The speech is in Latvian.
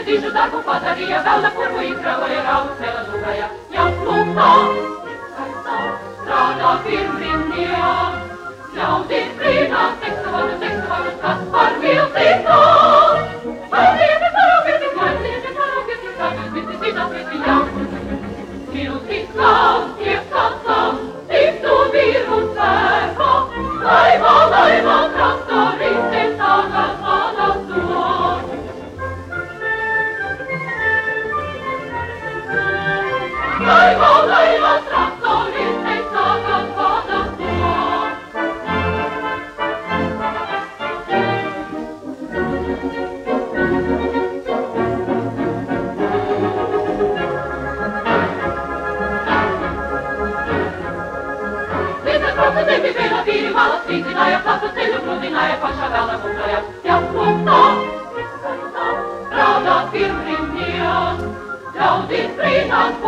dižu darbu padarīja, vēl nekurvu izkrauja, raudu smēla lūgāja. Jau plūktā, strādā pirmrinnie, ļaudīs brīnās, tekstu, kas par vilcītā. Vajadzīgi karogirti, kādas visi zinās, visi jau. Vilcīs klaus, iekāsam, tiktu vīru cēpa, laiva, traktoriste, tagad manas dod. Laiva, traktoriste, tagad manas dod. Tevi vēl vīri malas vīzināja, plasu ceļu grūdināja, pašā vēlā mūžāja. Jau plūktā, strādāt pirmrinnie, ļaudīs brīnās,